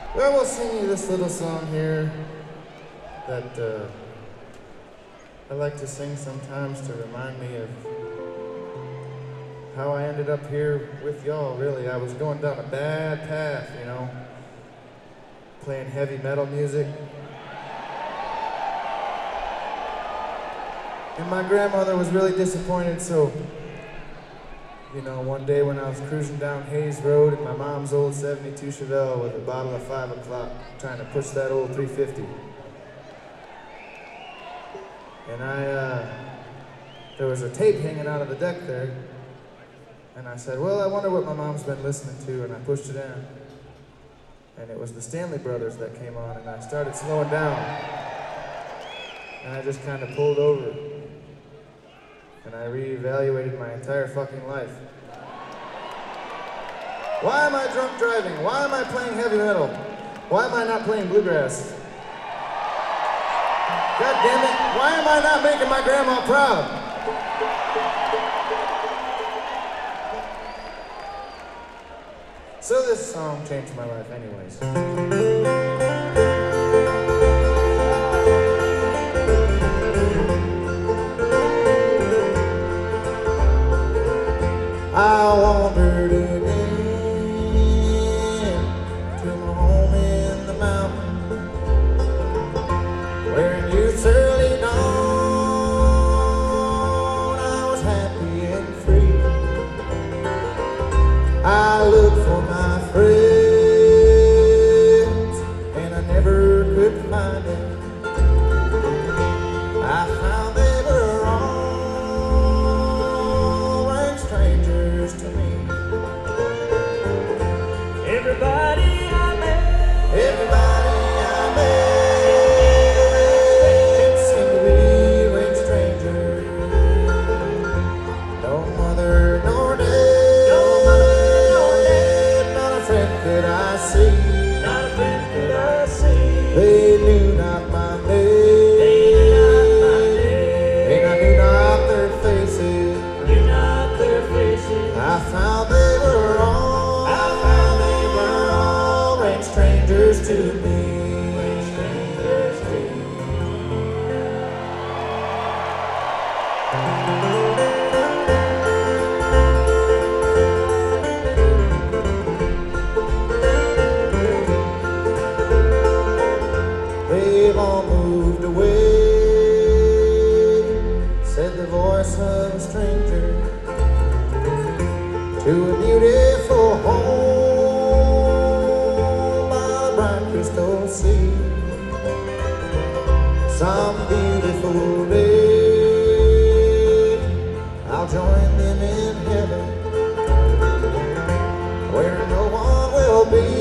Well, we'll sing you this little song here that I like to sing sometimes to remind me of how I ended up here with y'all, really. I was going down a bad path, you know, playing heavy metal music. And my grandmother was really disappointed, so, you know, one day when I was cruising down Hayes Road in my mom's old 72 Chevelle with a bottle of 5 o'clock, trying to push that old 350. And there was a tape hanging out of the deck there, and I said, well, I wonder what my mom's been listening to, and I pushed it in. And it was the Stanley Brothers that came on, and I started slowing down. And I just kind of pulled over. And I reevaluated my entire fucking life. Why am I drunk driving? Why am I playing heavy metal? Why am I not playing bluegrass? God damn it, why am I not making my grandma proud? So this song changed my life anyways. I wandered again to my home in the mountains, where in youth's early dawn I was happy and free. I looked for my friends and I never could find them. I found they were all rank strangers to me. Everybody I met seemed to be rank strangers. No mother nor dad, not a friend could I see. They knew not my name, and I knew not their faces. I found they were all rank strangers to me. They've all moved away, said the voice of a stranger, to a beautiful home by the bright crystal sea. Some beautiful day I'll join them in heaven, where no one will be